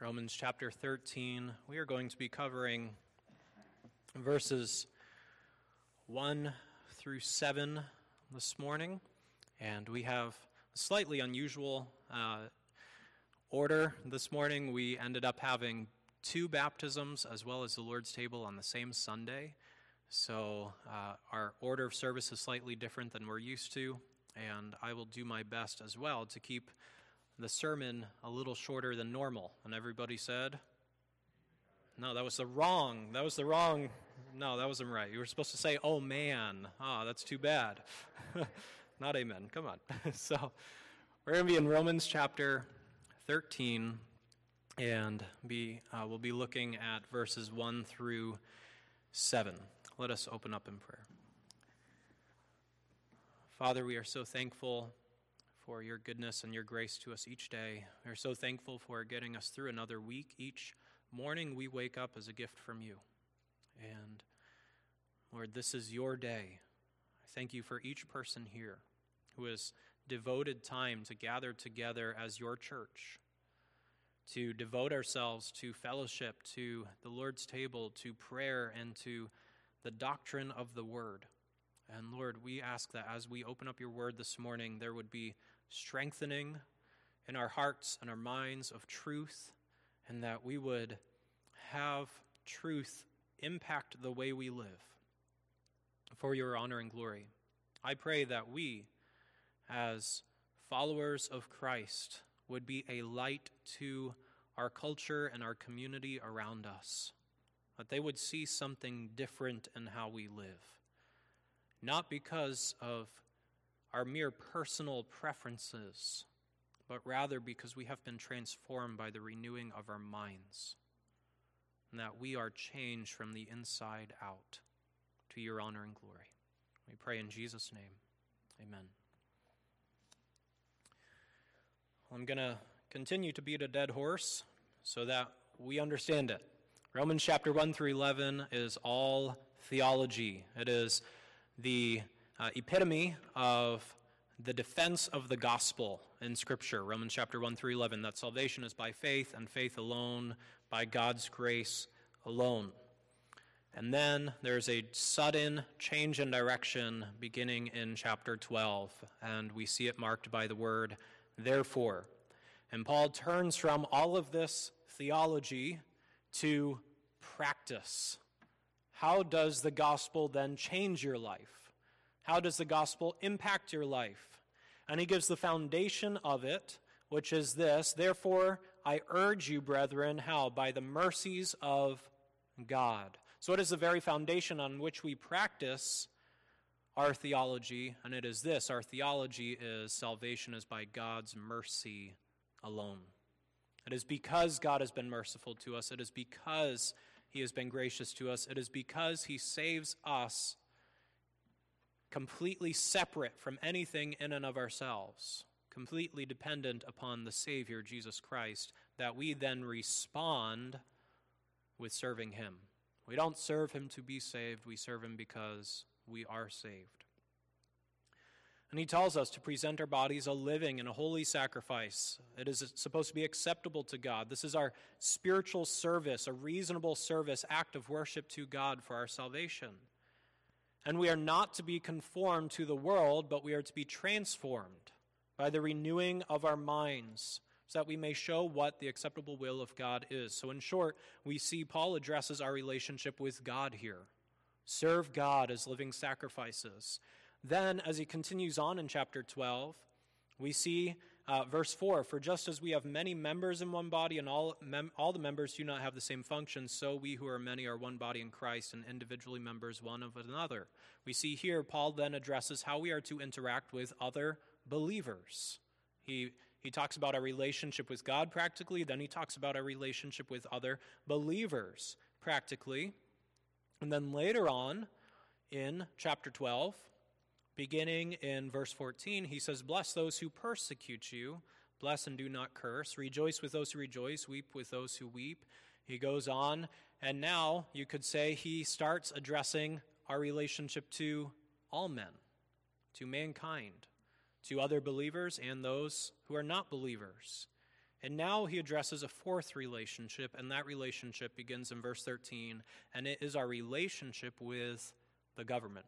Romans chapter 13. We are going to be covering verses 1 through 7 this morning, and we have a slightly unusual order this morning. We ended up having two baptisms as well as the Lord's table on the same Sunday, so our order of service is slightly different than we're used to, and I will do my best as well to keep the sermon a little shorter than normal. And everybody said, no, that was the wrong, no, that wasn't right. You were supposed to say, oh man, that's too bad. Not amen, come on. So we're going to be in Romans chapter 13, and we'll be looking at verses 1 through 7. Let us open up in prayer. Father, we are so thankful for your goodness and your grace to us each day. We're so thankful for getting us through another week. Each morning we wake up as a gift from you. And Lord, this is your day. I thank you for each person here who has devoted time to gather together as your church, to devote ourselves to fellowship, to the Lord's table, to prayer, and to the doctrine of the word. And Lord, we ask that as we open up your word this morning, there would be strengthening in our hearts and our minds of truth, and that we would have truth impact the way we live for your honor and glory. I pray that we, as followers of Christ, would be a light to our culture and our community around us, that they would see something different in how we live. Not because of our mere personal preferences, but rather because we have been transformed by the renewing of our minds, and that we are changed from the inside out to your honor and glory. We pray in Jesus' name. Amen. Well, I'm going to continue to beat a dead horse so that we understand it. Romans chapter 1 through 11 is all theology. It is the epitome of the defense of the gospel in Scripture. Romans chapter 1 through 11, that salvation is by faith and faith alone, by God's grace alone. And then there's a sudden change in direction beginning in chapter 12, and we see it marked by the word therefore. And Paul turns from all of this theology to practice. How does the gospel then change your life? How does the gospel impact your life? And he gives the foundation of it, which is this: therefore, I urge you, brethren, how? By the mercies of God. So it is the very foundation on which we practice our theology, and it is this: our theology is salvation is by God's mercy alone. It is because God has been merciful to us. It is because he has been gracious to us. It is because he saves us completely separate from anything in and of ourselves, completely dependent upon the Savior, Jesus Christ, that we then respond with serving him. We don't serve him to be saved. We serve him because we are saved. And he tells us to present our bodies a living and a holy sacrifice. It is supposed to be acceptable to God. This is our spiritual service, a reasonable service, act of worship to God for our salvation. And we are not to be conformed to the world, but we are to be transformed by the renewing of our minds, so that we may show what the acceptable will of God is. So in short, we see Paul addresses our relationship with God here. Serve God as living sacrifices. Then, as he continues on in chapter 12, we see verse 4, for just as we have many members in one body, and all the members do not have the same function, so we who are many are one body in Christ, and individually members one of another. We see here Paul then addresses how we are to interact with other believers. He talks about our relationship with God practically, then he talks about our relationship with other believers practically. And then later on in chapter 12, beginning in verse 14, he says, bless those who persecute you, bless and do not curse, rejoice with those who rejoice, weep with those who weep. He goes on, and now you could say he starts addressing our relationship to all men, to mankind, to other believers and those who are not believers. And now he addresses a fourth relationship, and that relationship begins in verse 13, and it is our relationship with the government.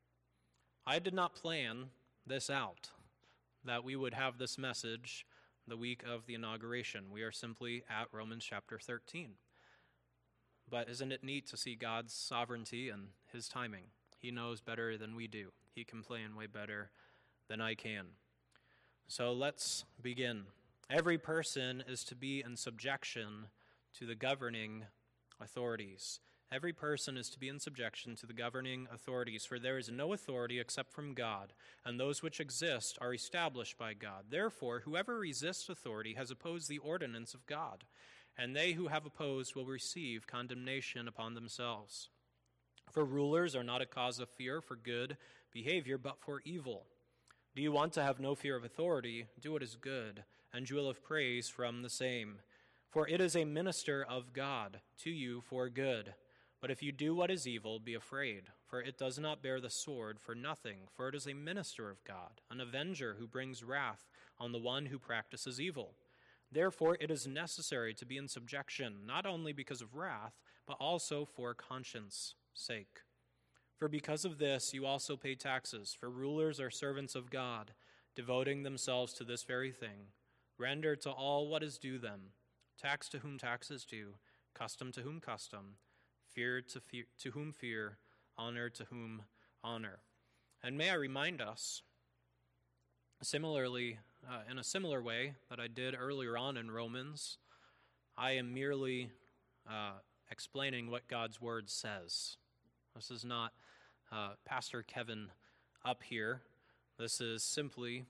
I did not plan this out, that we would have this message the week of the inauguration. We are simply at Romans chapter 13. But isn't it neat to see God's sovereignty and his timing? He knows better than we do. He can plan way better than I can. So let's begin. Every person is to be in subjection to the governing authorities. Every person is to be in subjection to the governing authorities, for there is no authority except from God, and those which exist are established by God. Therefore, whoever resists authority has opposed the ordinance of God, and they who have opposed will receive condemnation upon themselves. For rulers are not a cause of fear for good behavior, but for evil. Do you want to have no fear of authority? Do what is good, and you will have praise from the same. For it is a minister of God to you for good. But if you do what is evil, be afraid, for it does not bear the sword for nothing, for it is a minister of God, an avenger who brings wrath on the one who practices evil. Therefore it is necessary to be in subjection, not only because of wrath, but also for conscience' sake. For because of this you also pay taxes, for rulers are servants of God, devoting themselves to this very thing. Render to all what is due them, tax to whom tax is due, custom to whom custom, fear to whom fear, honor to whom honor. And may I remind us, similarly, in a similar way that I did earlier on in Romans, I am merely explaining what God's word says. This is not Pastor Kevin up here. This is simply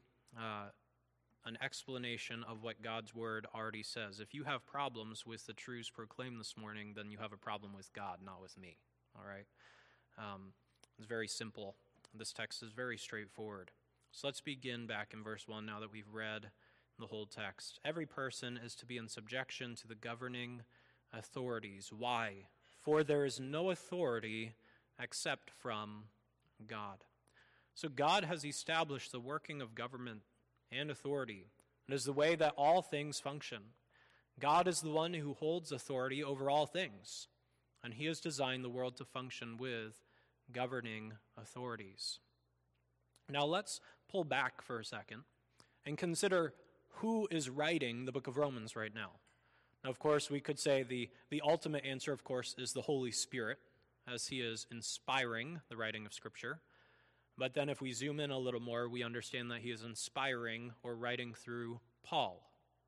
an explanation of what God's word already says. If you have problems with the truths proclaimed this morning, then you have a problem with God, not with me. All right? It's very simple. This text is very straightforward. So let's begin back in verse 1 now that we've read the whole text. Every person is to be in subjection to the governing authorities. Why? For there is no authority except from God. So God has established the working of government and authority. It is the way that all things function. God is the one who holds authority over all things, and he has designed the world to function with governing authorities. Now let's pull back for a second and consider who is writing the book of Romans right now. Now, of course, we could say the ultimate answer, of course, is the Holy Spirit, as he is inspiring the writing of Scripture. But then if we zoom in a little more, we understand that he is inspiring or writing through Paul.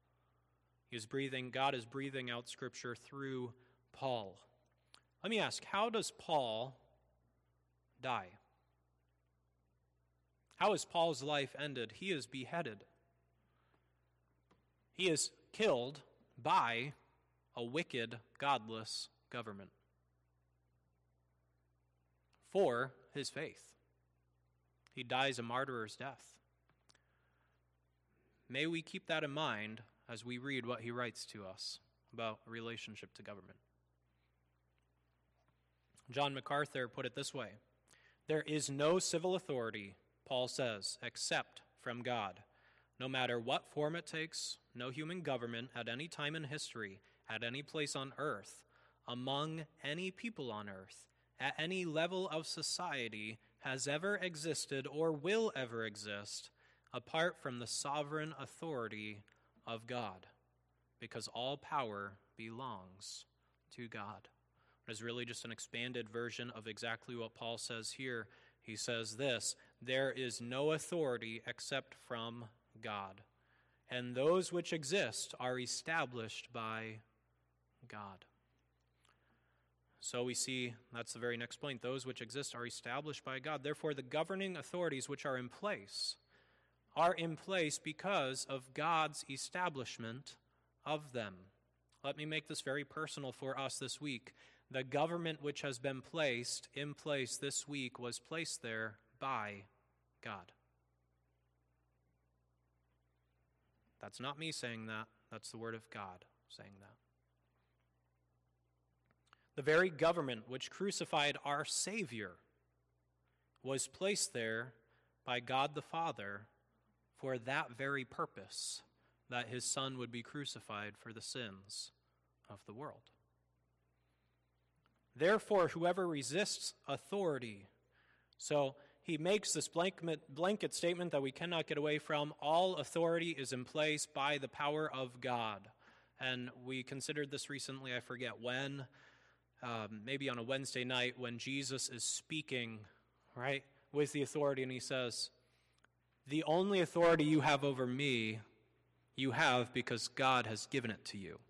God is breathing out Scripture through Paul. Let me ask, how does Paul die? How is Paul's life ended? He is beheaded. He is killed by a wicked, godless government for his faith. He dies a martyr's death. May we keep that in mind as we read what he writes to us about a relationship to government. John MacArthur put it this way: there is no civil authority, Paul says, except from God. No matter what form it takes, no human government at any time in history, at any place on earth, among any people on earth, at any level of society, has ever existed or will ever exist apart from the sovereign authority of God, because all power belongs to God. It is really just an expanded version of exactly what Paul says here. He says this: there is no authority except from God, and those which exist are established by God. So we see, that's the very next point, those which exist are established by God. Therefore, the governing authorities which are in place because of God's establishment of them. Let me make this very personal for us this week. The government which has been placed in place this week was placed there by God. That's not me saying that. That's the word of God saying that. The very government which crucified our Savior was placed there by God the Father for that very purpose, that his Son would be crucified for the sins of the world. Therefore, whoever resists authority, so he makes this blanket statement that we cannot get away from. All authority is in place by the power of God. And we considered this recently, I forget when, maybe on a Wednesday night when Jesus is speaking, right, with the authority, and he says, the only authority you have over me, you have because God has given it to you.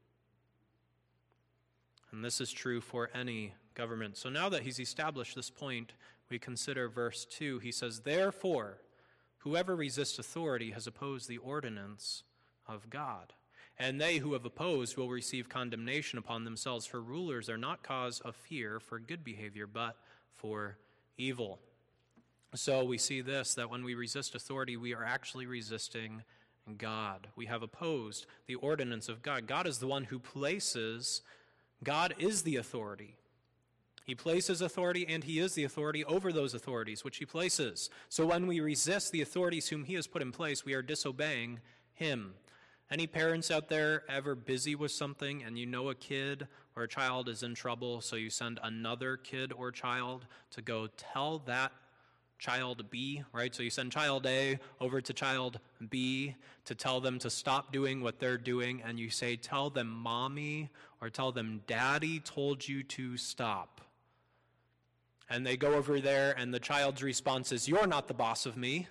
And this is true for any government. So now that he's established this point, we consider verse 2. He says, therefore, whoever resists authority has opposed the ordinance of God. And they who have opposed will receive condemnation upon themselves, for rulers are not cause of fear for good behavior, but for evil. So we see this, that when we resist authority, we are actually resisting God. We have opposed the ordinance of God. God is the one who places, God is the authority. He places authority, and he is the authority over those authorities which he places. So when we resist the authorities whom he has put in place, we are disobeying him. Any parents out there ever busy with something and you know a kid or a child is in trouble, so you send another kid or child to go tell that child B, right? So you send child A over to child B to tell them to stop doing what they're doing, and you say, tell them mommy or tell them daddy told you to stop. And they go over there, and the child's response is, you're not the boss of me.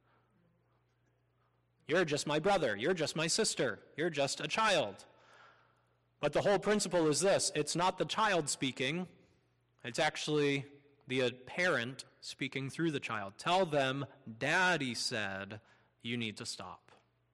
You're just my brother. You're just my sister. You're just a child. But the whole principle is this. It's not the child speaking. It's actually the parent speaking through the child. Tell them, daddy said, you need to stop.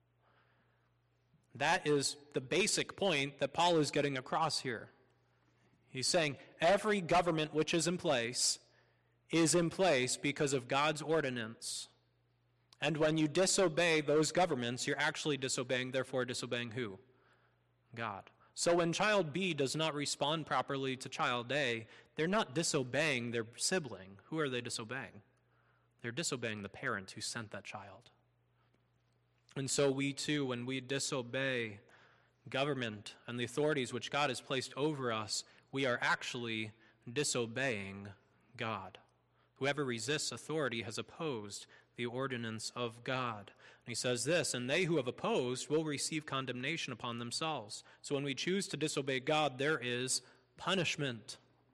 That is the basic point that Paul is getting across here. He's saying every government which is in place because of God's ordinance. And when you disobey those governments, you're actually disobeying, therefore disobeying who? God. So when child B does not respond properly to child A, they're not disobeying their sibling. Who are they disobeying? They're disobeying the parent who sent that child. And so we too, when we disobey government and the authorities which God has placed over us, we are actually disobeying God. Whoever resists authority has opposed the ordinance of God. And he says this, and they who have opposed will receive condemnation upon themselves. So when we choose to disobey God, there is punishment.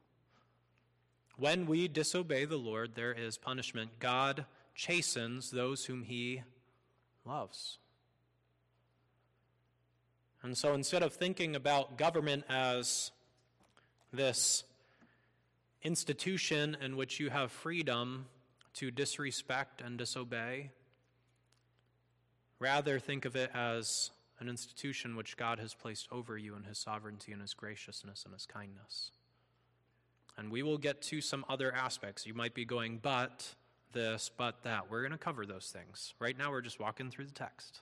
When we disobey the Lord, there is punishment. God chastens those whom he loves. And so instead of thinking about government as this institution in which you have freedom to disrespect and disobey, rather think of it as an institution which God has placed over you in his sovereignty and his graciousness and his kindness. And we will get to some other aspects. You might be going, but this, but that. We're going to cover those things. Right now we're just walking through the text.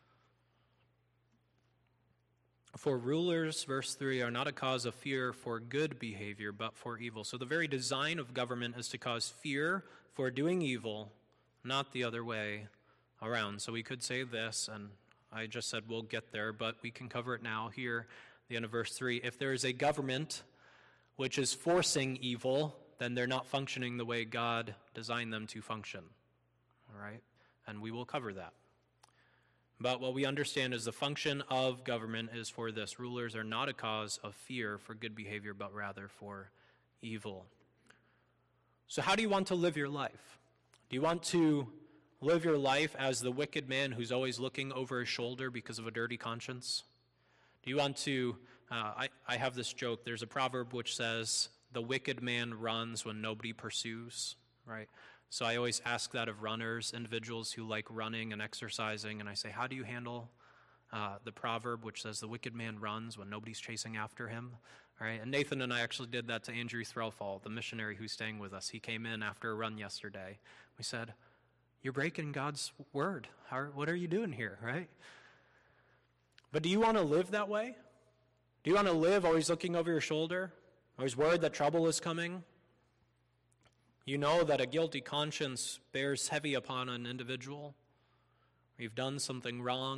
For rulers, verse 3, are not a cause of fear for good behavior, but for evil. So the very design of government is to cause fear for doing evil, not the other way around. So we could say this, and I just said we'll get there, but we can cover it now here, the end of verse 3. If there is a government which is forcing evil, then they're not functioning the way God designed them to function. All right? And we will cover that. But what we understand is the function of government is for this. Rulers are not a cause of fear for good behavior, but rather for evil. So how do you want to live your life? Do you want to live your life as the wicked man who's always looking over his shoulder because of a dirty conscience? Do you want to, I have this joke, there's a proverb which says, the wicked man runs when nobody pursues, right? So I always ask that of runners, individuals who like running and exercising, and I say, how do you handle the proverb which says the wicked man runs when nobody's chasing after him? All right, and Nathan and I actually did that to Andrew Threlfall, the missionary who's staying with us. He came in after a run yesterday. We said, you're breaking God's word. What are you doing here, right? But do you want to live that way? Do you want to live always looking over your shoulder? Always worried that trouble is coming? You know that a guilty conscience bears heavy upon an individual. You've done something wrong,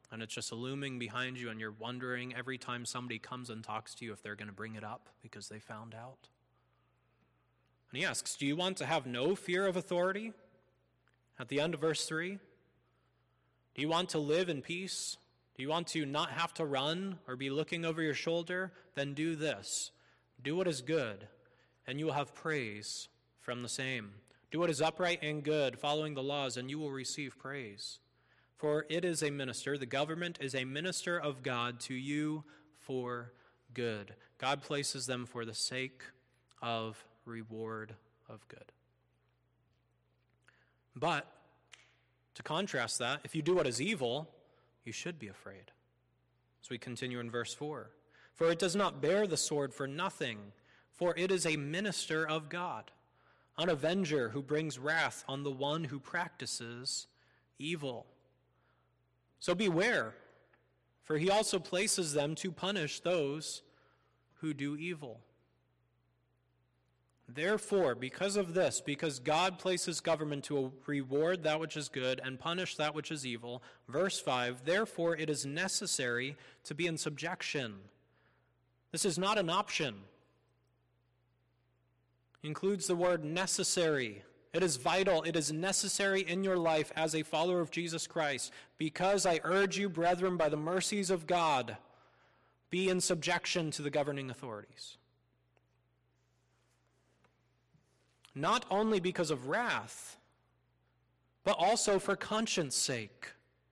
and it's just looming behind you, and you're wondering every time somebody comes and talks to you if they're going to bring it up because they found out. And he asks, do you want to have no fear of authority? At the end of verse 3, do you want to live in peace? Do you want to not have to run or be looking over your shoulder? Then do this. Do what is good, and you will have praise from the same. Do what is upright and good, following the laws, and you will receive praise. For it is a minister, the government is a minister of God to you for good. God places them for the sake of reward of good. But, to contrast that, if you do what is evil, you should be afraid. So we continue in verse 4. For it does not bear the sword for nothing, for it is a minister of God, an avenger who brings wrath on the one who practices evil. So beware, for he also places them to punish those who do evil. Therefore, because of this, because God places government to reward that which is good and punish that which is evil, verse 5, therefore it is necessary to be in subjection. This is not an option. It includes the word necessary. It is vital. It is necessary in your life as a follower of Jesus Christ. Because I urge you, brethren, by the mercies of God, be in subjection to the governing authorities. Not only because of wrath, but also for conscience sake.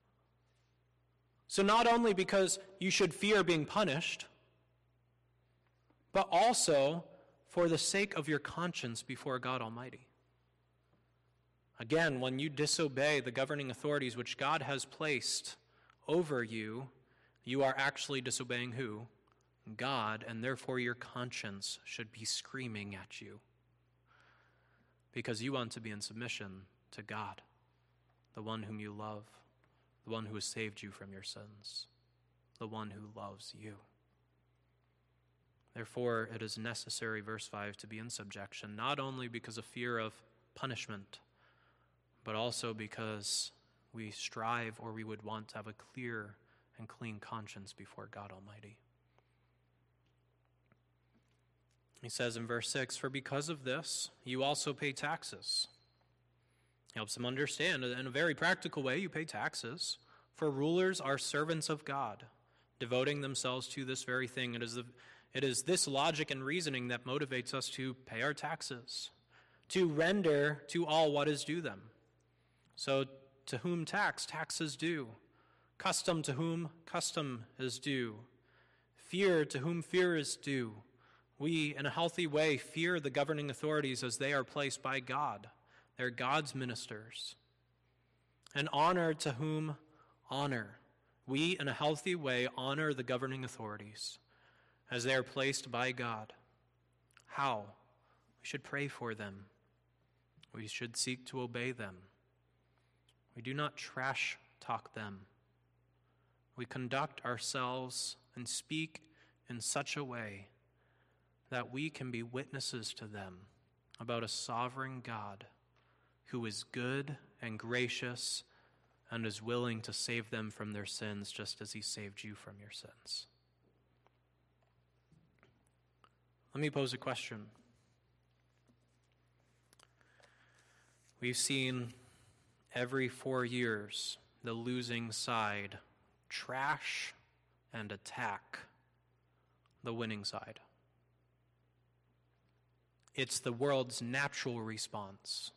So not only because you should fear being punished, but also for the sake of your conscience before God Almighty. Again, when you disobey the governing authorities which God has placed over you, you are actually disobeying who? God, and therefore your conscience should be screaming at you. Because you want to be in submission to God, the one whom you love, the one who has saved you from your sins, the one who loves you. Therefore, it is necessary, verse 5, to be in subjection, not only because of fear of punishment, but also because we strive or we would want to have a clear and clean conscience before God Almighty. He says in verse 6, for because of this, you also pay taxes. He helps them understand in a very practical way, you pay taxes. For rulers are servants of God, devoting themselves to this very thing. It is this logic and reasoning that motivates us to pay our taxes, to render to all what is due them. So to whom tax is due. Custom, to whom custom is due. Fear, to whom fear is due. We, in a healthy way, fear the governing authorities as they are placed by God. They're God's ministers. And honor, to whom honor. We, in a healthy way, honor the governing authorities as they are placed by God. How? We should pray for them. We should seek to obey them. We do not trash talk them. We conduct ourselves and speak in such a way that we can be witnesses to them about a sovereign God who is good and gracious and is willing to save them from their sins just as he saved you from your sins. Let me pose a question. We've seen every 4 years the losing side trash and attack the winning side. It's the world's natural response.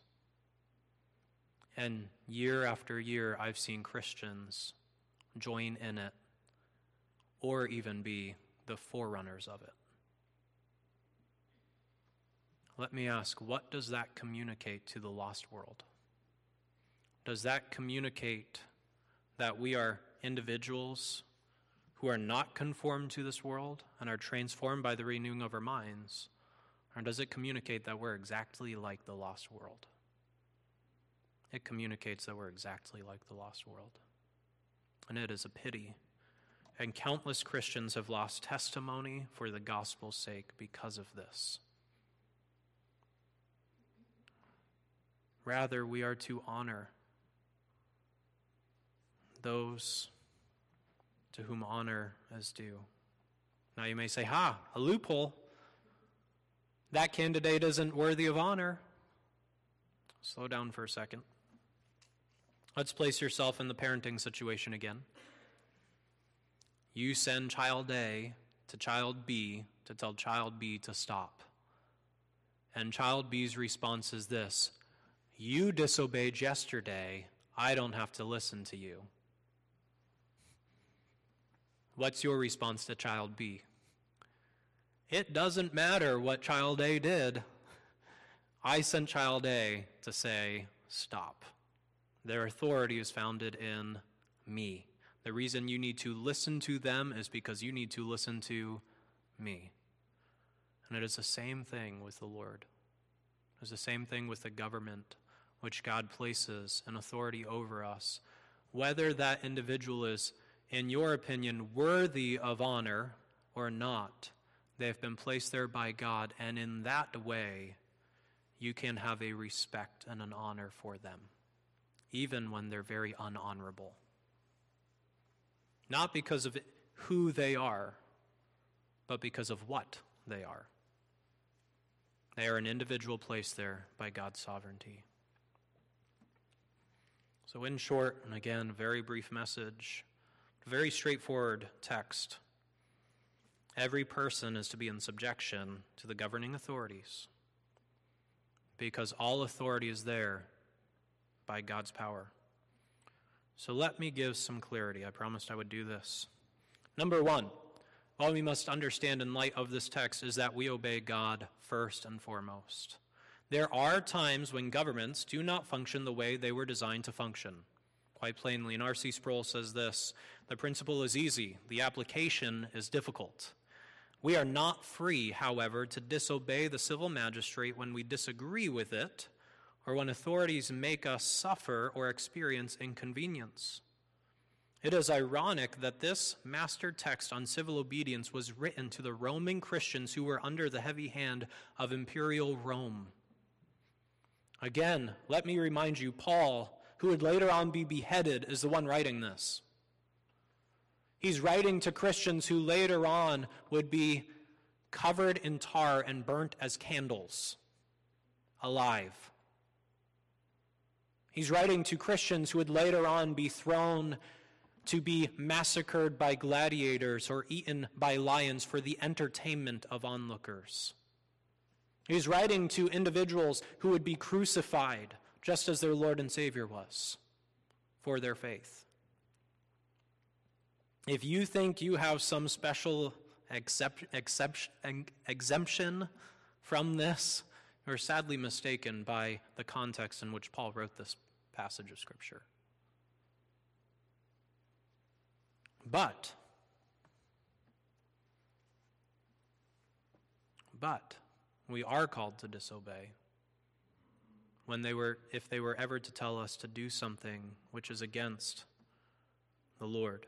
And year after year, I've seen Christians join in it or even be the forerunners of it. Let me ask, what does that communicate to the lost world? Does that communicate that we are individuals who are not conformed to this world and are transformed by the renewing of our minds? Or does it communicate that we're exactly like the lost world? It communicates that we're exactly like the lost world. And it is a pity. And countless Christians have lost testimony for the gospel's sake because of this. Rather, we are to honor those to whom honor is due. Now you may say, a loophole. That candidate isn't worthy of honor. Slow down for a second. Let's place yourself in the parenting situation again. You send child A to child B to tell child B to stop. And child B's response is this: you disobeyed yesterday, I don't have to listen to you. What's your response to child B? It doesn't matter what child A did. I sent child A to say, stop. Their authority is founded in me. The reason you need to listen to them is because you need to listen to me. And it is the same thing with the Lord. It is the same thing with the government, which God places an authority over us. Whether that individual is, in your opinion, worthy of honor or not, they have been placed there by God, and in that way, you can have a respect and an honor for them, even when they're very unhonorable. Not because of who they are, but because of what they are. They are an individual placed there by God's sovereignty. So in short, and again, very brief message, very straightforward text. Every person is to be in subjection to the governing authorities because all authority is there by God's power. So let me give some clarity. I promised I would do this. Number one, all we must understand in light of this text is that we obey God first and foremost. There are times when governments do not function the way they were designed to function. Quite plainly, and R.C. Sproul says this: the principle is easy, the application is difficult. We are not free, however, to disobey the civil magistrate when we disagree with it or when authorities make us suffer or experience inconvenience. It is ironic that this master text on civil obedience was written to the Roman Christians who were under the heavy hand of imperial Rome. Again, let me remind you, Paul, who would later on be beheaded, is the one writing this. He's writing to Christians who later on would be covered in tar and burnt as candles, alive. He's writing to Christians who would later on be thrown to be massacred by gladiators or eaten by lions for the entertainment of onlookers. He's writing to individuals who would be crucified, just as their Lord and Savior was, for their faith. If you think you have some special exemption from this, you're sadly mistaken by the context in which Paul wrote this passage of Scripture. But we are called to disobey if they were ever to tell us to do something which is against the Lord.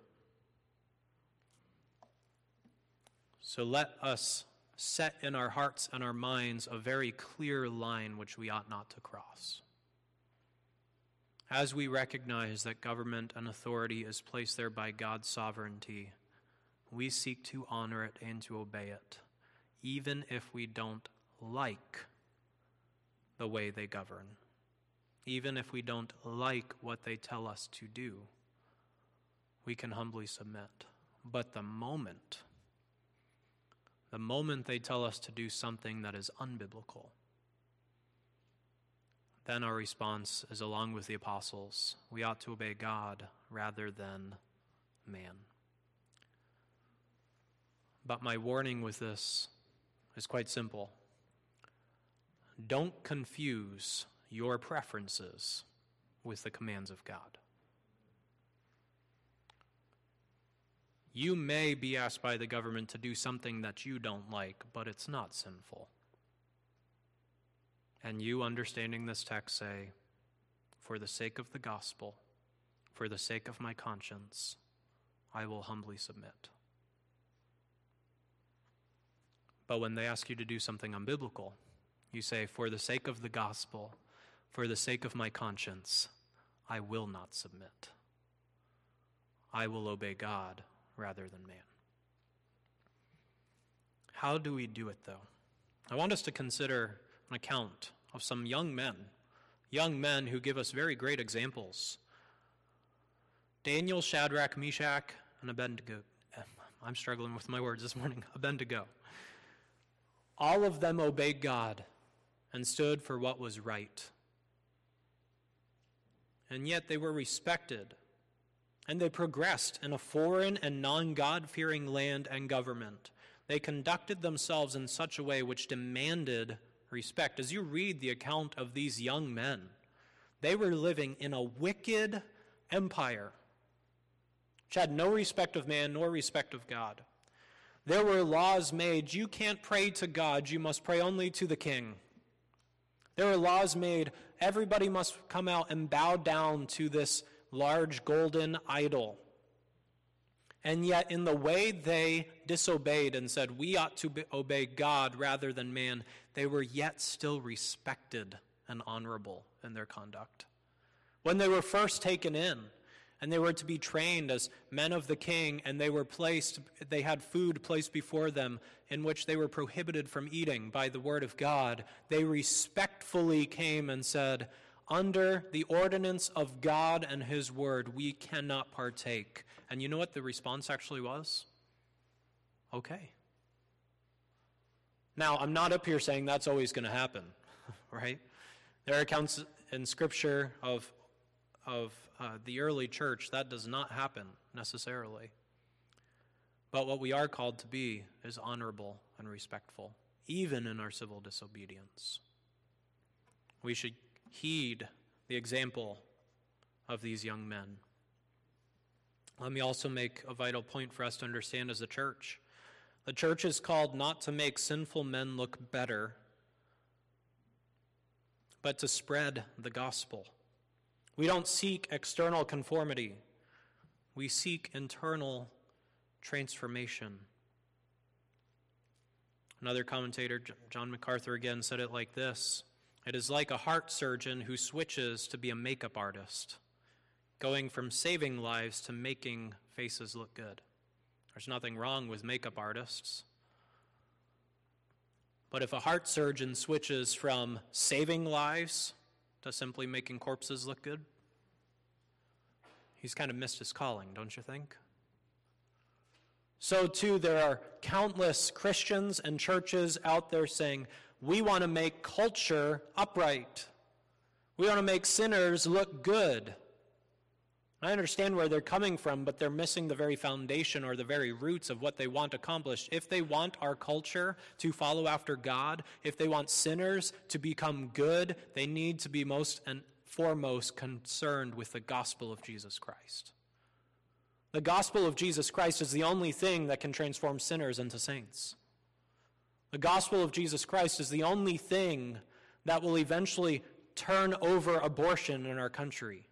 So let us set in our hearts and our minds a very clear line which we ought not to cross. As we recognize that government and authority is placed there by God's sovereignty, we seek to honor it and to obey it, even if we don't like the way they govern, even if we don't like what they tell us to do, we can humbly submit. But the moment they tell us to do something that is unbiblical, then our response is, along with the apostles, we ought to obey God rather than man. But my warning with this is quite simple. Don't confuse your preferences with the commands of God. You may be asked by the government to do something that you don't like, but it's not sinful. And you, understanding this text, say, for the sake of the gospel, for the sake of my conscience, I will humbly submit. But when they ask you to do something unbiblical, you say, for the sake of the gospel, for the sake of my conscience, I will not submit. I will obey God rather than man. How do we do it, though? I want us to consider an account of some young men who give us very great examples. Daniel, Shadrach, Meshach, and Abednego. I'm struggling with my words this morning. Abednego. All of them obeyed God and stood for what was right. And yet they were respected, and they progressed in a foreign and non-God-fearing land and government. They conducted themselves in such a way which demanded respect. As you read the account of these young men, they were living in a wicked empire which had no respect of man nor respect of God. There were laws made. You can't pray to God. You must pray only to the king. There were laws made. Everybody must come out and bow down to this large golden idol. And yet, in the way they disobeyed and said, we ought to obey God rather than man, they were yet still respected and honorable in their conduct. When they were first taken in, and they were to be trained as men of the king, and they had food placed before them in which they were prohibited from eating by the word of God, they respectfully came and said, under the ordinance of God and his word, we cannot partake. And you know what the response actually was? Okay. Now, I'm not up here saying that's always going to happen, right? There are accounts in Scripture of the early church that does not happen necessarily. But what we are called to be is honorable and respectful, even in our civil disobedience. We should heed the example of these young men. Let me also make a vital point for us to understand as a church. The church is called not to make sinful men look better, but to spread the gospel. We don't seek external conformity. We seek internal transformation. Another commentator, John MacArthur, again said it like this: it is like a heart surgeon who switches to be a makeup artist, going from saving lives to making faces look good. There's nothing wrong with makeup artists. But if a heart surgeon switches from saving lives to simply making corpses look good, he's kind of missed his calling, don't you think? So too, there are countless Christians and churches out there saying, we want to make culture upright. We want to make sinners look good. I understand where they're coming from, but they're missing the very foundation or the very roots of what they want accomplished. If they want our culture to follow after God, if they want sinners to become good, they need to be most and foremost concerned with the gospel of Jesus Christ. The gospel of Jesus Christ is the only thing that can transform sinners into saints. The gospel of Jesus Christ is the only thing that will eventually turn over abortion in our country.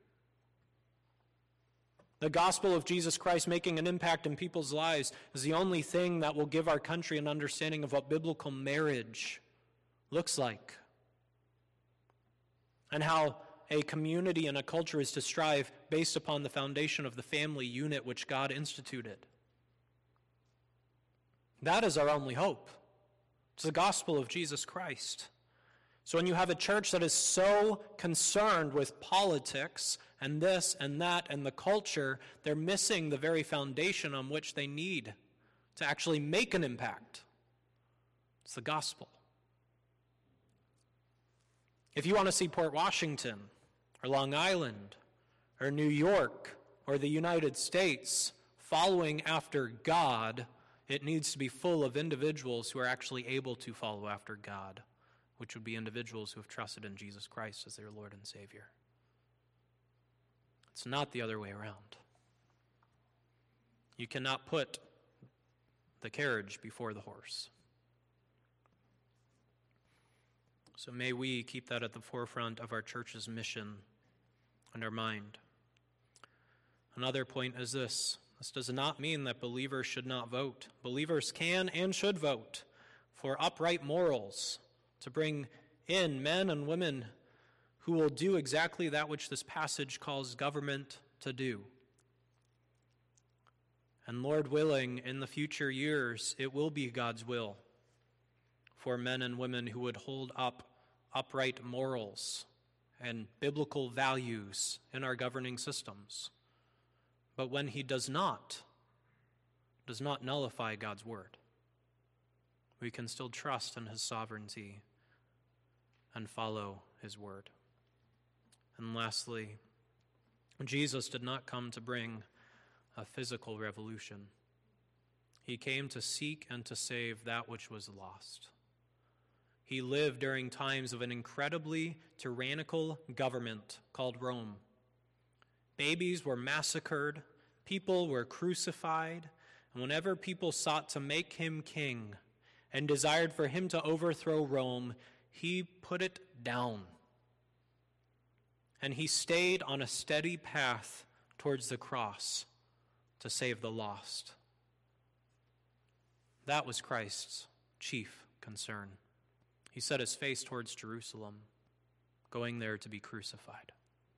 The gospel of Jesus Christ making an impact in people's lives is the only thing that will give our country an understanding of what biblical marriage looks like, and how a community and a culture is to strive based upon the foundation of the family unit which God instituted. That is our only hope. It's the gospel of Jesus Christ. So when you have a church that is so concerned with politics and this and that and the culture, they're missing the very foundation on which they need to actually make an impact. It's the gospel. If you want to see Port Washington or Long Island or New York or the United States following after God, it needs to be full of individuals who are actually able to follow after God, which would be individuals who have trusted in Jesus Christ as their Lord and Savior. It's not the other way around. You cannot put the carriage before the horse. So may we keep that at the forefront of our church's mission and our mind. Another point is this. This does not mean that believers should not vote. Believers can and should vote for upright morals, to bring in men and women who will do exactly that which this passage calls government to do. And Lord willing, in the future years, it will be God's will for men and women who would hold up upright morals and biblical values in our governing systems. But when he does not nullify God's word, we can still trust in his sovereignty and follow his word. And lastly, Jesus did not come to bring a physical revolution. He came to seek and to save that which was lost. He lived during times of an incredibly tyrannical government called Rome. Babies were massacred, people were crucified, and whenever people sought to make him king and desired for him to overthrow Rome, he put it down. And he stayed on a steady path towards the cross to save the lost. That was Christ's chief concern. He set his face towards Jerusalem, going there to be crucified.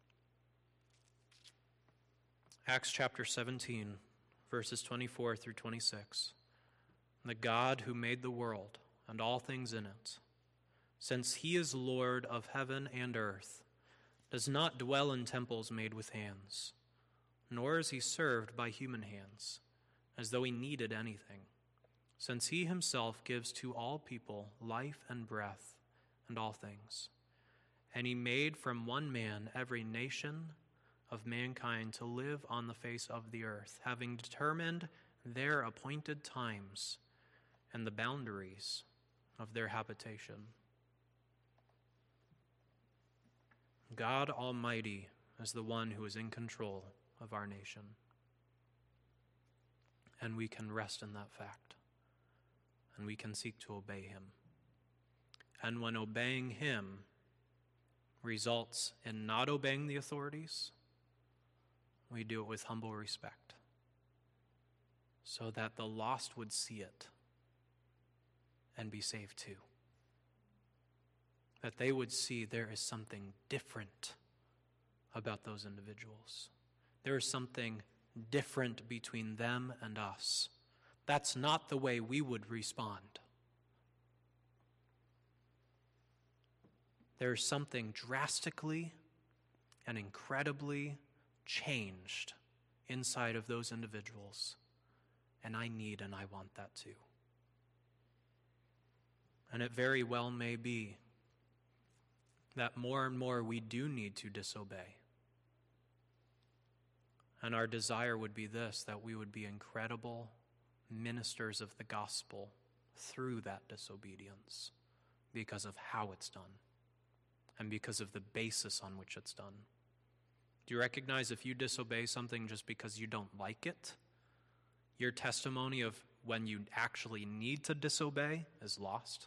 Acts chapter 17, verses 24 through 26. The God who made the world and all things in it, since he is Lord of heaven and earth, does not dwell in temples made with hands, nor is he served by human hands, as though he needed anything, since he himself gives to all people life and breath and all things. And he made from one man every nation of mankind to live on the face of the earth, having determined their appointed times and the boundaries of their habitation. God Almighty is the one who is in control of our nation. And we can rest in that fact. And we can seek to obey him. And when obeying him results in not obeying the authorities, we do it with humble respect, so that the lost would see it and be saved too. That they would see there is something different about those individuals. There is something different between them and us. That's not the way we would respond. There is something drastically and incredibly changed inside of those individuals, and I need and I want that too. And it very well may be that more and more we do need to disobey. And our desire would be this, that we would be incredible ministers of the gospel through that disobedience because of how it's done and because of the basis on which it's done. Do you recognize if you disobey something just because you don't like it, your testimony of when you actually need to disobey is lost?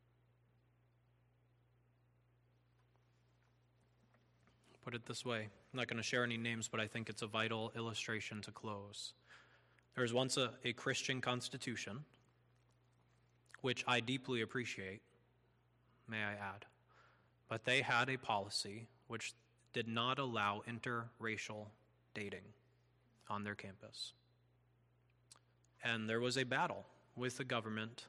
Put it this way, I'm not going to share any names, but I think it's a vital illustration to close. There was once a Christian constitution, which I deeply appreciate, may I add, but they had a policy which did not allow interracial dating on their campus. And there was a battle with the government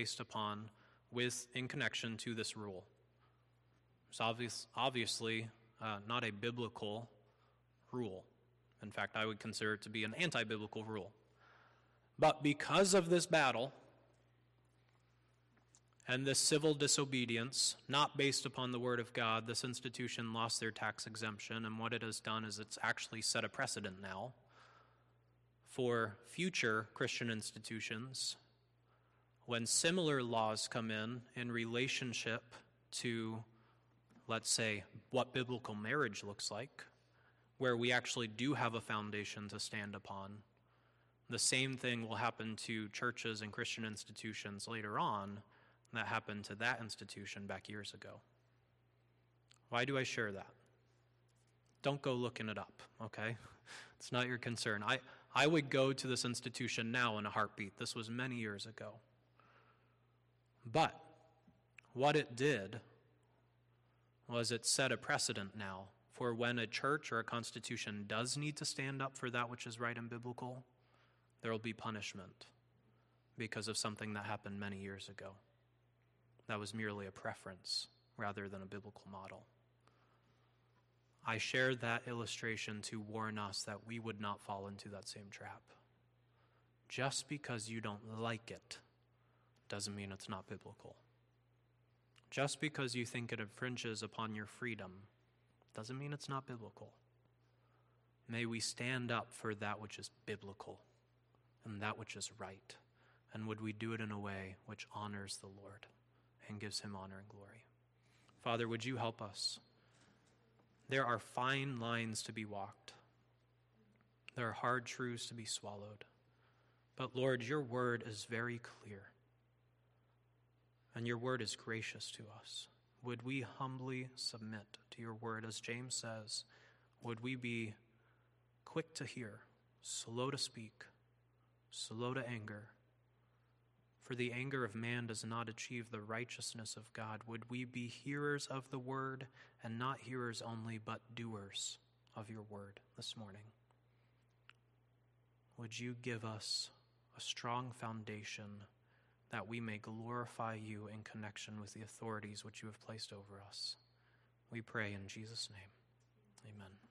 in connection to this rule. It's obviously not a biblical rule. In fact, I would consider it to be an anti-biblical rule. But because of this battle and this civil disobedience, not based upon the word of God, this institution lost their tax exemption, and what it has done is it's actually set a precedent now for future Christian institutions when similar laws come in relationship to, let's say, what biblical marriage looks like, where we actually do have a foundation to stand upon. The same thing will happen to churches and Christian institutions later on that happened to that institution back years ago. Why do I share that? Don't go looking it up, okay? It's not your concern. I would go to this institution now in a heartbeat. This was many years ago. But what it did was it set a precedent now for when a church or a constitution does need to stand up for that which is right and biblical, there will be punishment because of something that happened many years ago. That was merely a preference rather than a biblical model. I shared that illustration to warn us that we would not fall into that same trap. Just because you don't like it doesn't mean it's not biblical. Just because you think it infringes upon your freedom doesn't mean it's not biblical. May we stand up for that which is biblical and that which is right. And would we do it in a way which honors the Lord and gives him honor and glory? Father, would you help us? There are fine lines to be walked. There are hard truths to be swallowed. But Lord, your word is very clear. And your word is gracious to us. Would we humbly submit to your word? As James says, would we be quick to hear, slow to speak, slow to anger? For the anger of man does not achieve the righteousness of God. Would we be hearers of the word and not hearers only, but doers of your word this morning? Would you give us a strong foundation that we may glorify you in connection with the authorities which you have placed over us? We pray in Jesus' name. Amen.